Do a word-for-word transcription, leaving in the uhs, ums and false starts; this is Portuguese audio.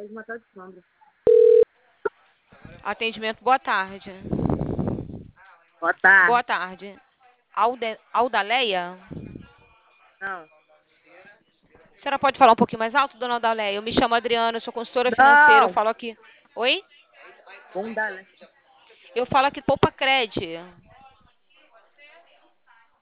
Atendimento, boa tarde. Boa tarde. Boa tarde. Alde... Aldaleia? Não. A senhora pode falar um pouquinho mais alto, dona Aldaleia? Eu me chamo Adriana, eu sou consultora financeira, eu Não. falo aqui... Oi? Bunda, né? Eu falo aqui Poupa Cred.